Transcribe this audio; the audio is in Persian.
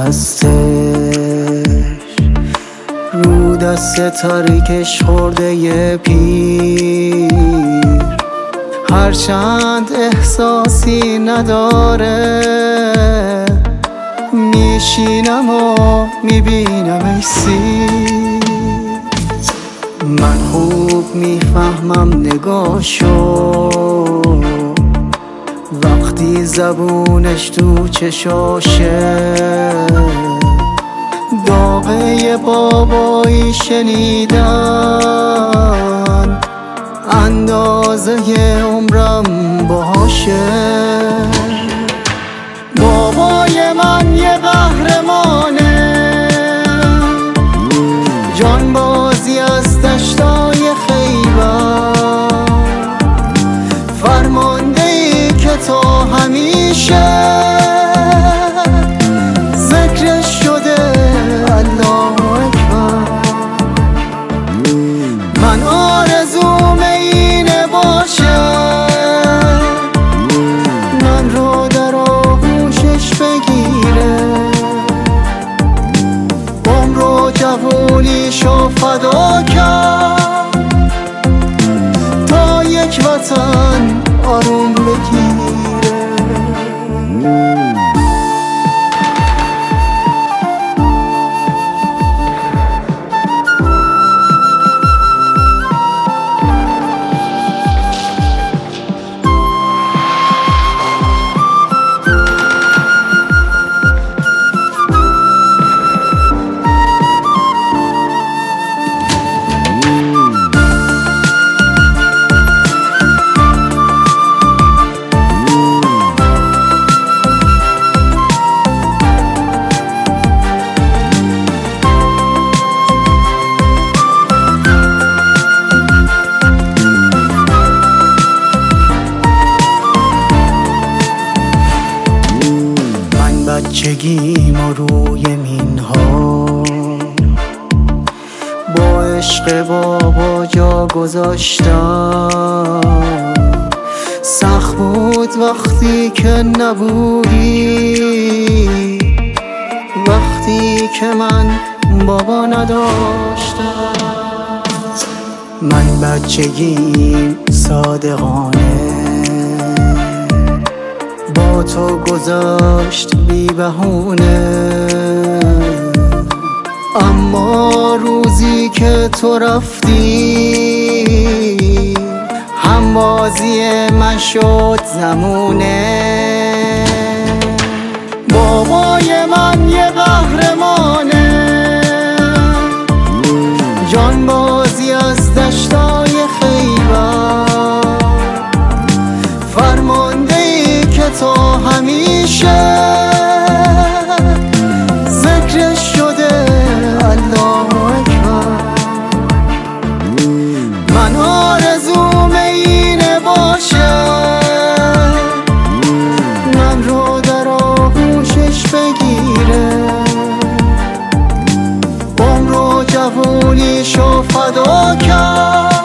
دستش رو دست تاریکش خورده یه پیر، هرچند احساسی نداره میشینم و میبینم ای سیر. من خوب میفهمم نگاشو وقتی زبونش تو چشاشه، داغه بابایی شنیدن اندازه عمرم باشه. بابای من یه قهرمانه، جانبازی از دشتای خیبر، فرمانده ای که تا همیشه ذکرش شده الله اکبر. من آرزوم اینه باشه من رو در آغوشش بگیره، عمر و جوونیشو فدا کرد تا یک وطن آروم بگیره. بچگیم و روی مینها با عشق بابا جا گذاشتم. سخت بود وقتی که نبودی، وقتی که من بابا نداشتم. من بچگیم صادقانه با تو گذاشت بی بهونه، اما روزی که تو رفتی همبازی من شد زمونه. بابای من یه قهرمانه، جانبازی از دشتای خیبر، فرمانده ای که تا همیشه ذکرش شده الله اکبر. من آرزوم اینه باشه من رو در آغوشش بگیره، عمر و جوونیشو فدا کرد